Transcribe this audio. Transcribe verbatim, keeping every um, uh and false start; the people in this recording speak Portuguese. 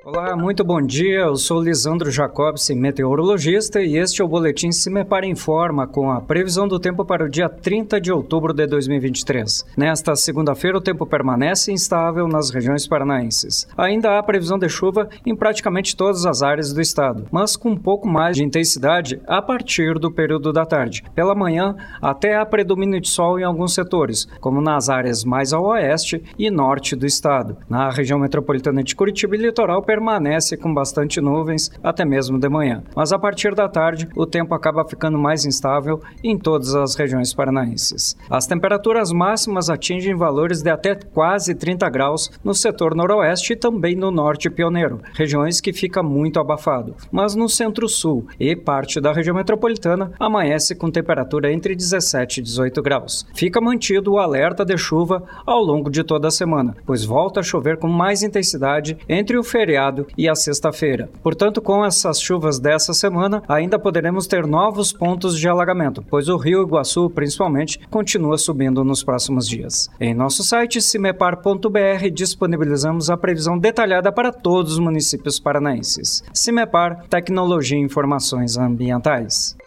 Olá, muito bom dia. Eu sou Lisandro Jacobsen, meteorologista, e este é o boletim Cimepar Informa com a previsão do tempo para o dia trinta de outubro de dois mil e vinte e três. Nesta segunda-feira, o tempo permanece instável nas regiões paranaenses. Ainda há previsão de chuva em praticamente todas as áreas do estado, mas com um pouco mais de intensidade a partir do período da tarde. Pela manhã, até há predomínio de sol em alguns setores, como nas áreas mais ao oeste e norte do estado. Na região metropolitana de Curitiba e litoral, permanece com bastante nuvens, até mesmo de manhã. Mas a partir da tarde, o tempo acaba ficando mais instável em todas as regiões paranaenses. As temperaturas máximas atingem valores de até quase trinta graus no setor noroeste e também no norte pioneiro, regiões que fica muito abafado. Mas no centro-sul e parte da região metropolitana, amanhece com temperatura entre dezessete e dezoito graus. Fica mantido o alerta de chuva ao longo de toda a semana, pois volta a chover com mais intensidade entre o feriado e a sexta-feira. Portanto, com essas chuvas dessa semana, ainda poderemos ter novos pontos de alagamento, pois o Rio Iguaçu, principalmente, continua subindo nos próximos dias. Em nosso site, cimepar ponto b r, disponibilizamos a previsão detalhada para todos os municípios paranaenses. Cimepar, tecnologia e informações ambientais.